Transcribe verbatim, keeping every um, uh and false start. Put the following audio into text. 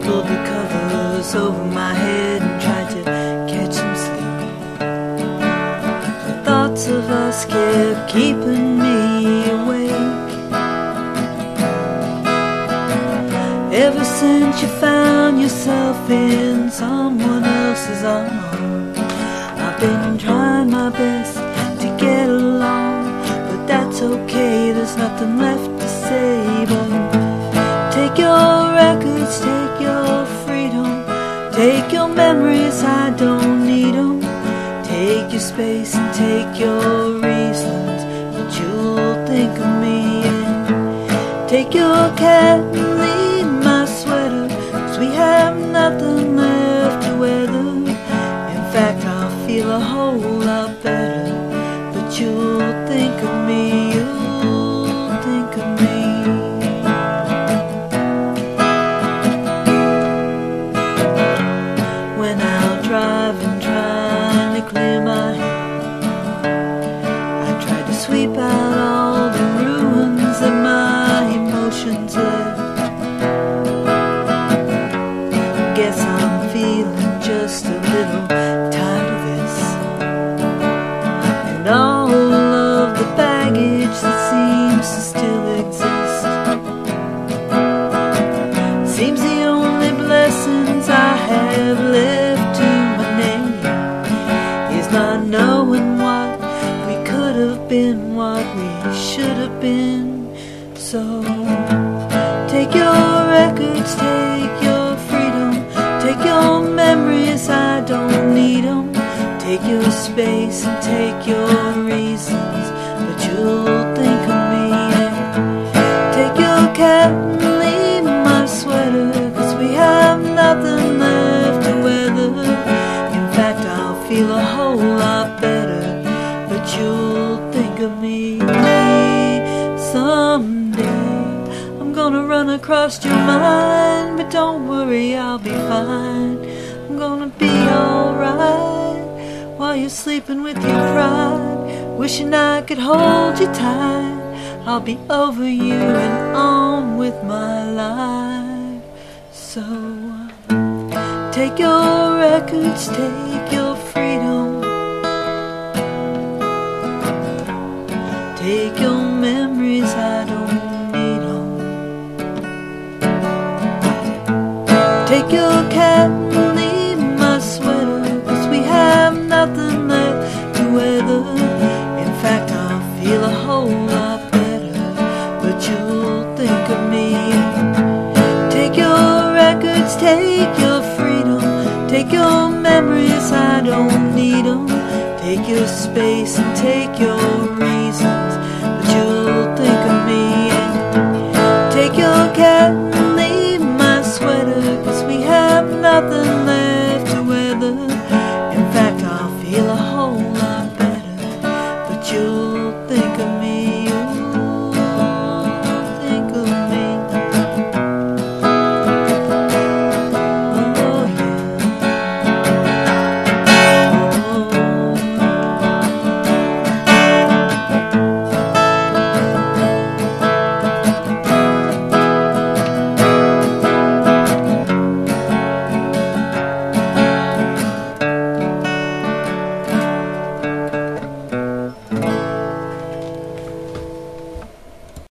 pulled the covers over my head and tried to catch some sleep. The thoughts of us kept keeping me awake. Ever since you found yourself in someone else's arms, I've been trying my best to get along, but that's okay, there's nothing left to say. But take your records, take your freedom, take your memories, I don't need them. Take your space and take your reasons, but you'll think of me. And take your cat and leave my sweater, 'cause we have nothing left to weather. In fact, I'll feel a whole lot better, but you'll think of me, you'll think of me. When out driving, trying to clear my head, I tried to sweep out all the ruins that my emotions left. Guess I'm feeling just a little tired of this, and all of the baggage that seems to still exist. Seems the only blessings I have left to my name is not knowing what we could have been, what we should have been. So take your records, take your freedom, take your memories, I don't need them. Take your space and take your reasons, but you'll think of me. Take your cat and leave my sweater, 'cause we have nothing left to weather. In fact, I'll feel a whole lot better, but you'll think of me someday. I'm gonna run across your mind, but don't worry, I'll be fine. I'm gonna be alright while you're sleeping with your pride, wishing I could hold you tight. I'll be over you and on with my life. So take your records, take your freedom, take your memories, I don't need them. Take your cat and leave my sweater, 'cause we have nothing left to weather. In fact, I'll feel a whole lot better, but you'll think of me. Take your records, take your freedom, take your memories, I don't need them. Take your space and take your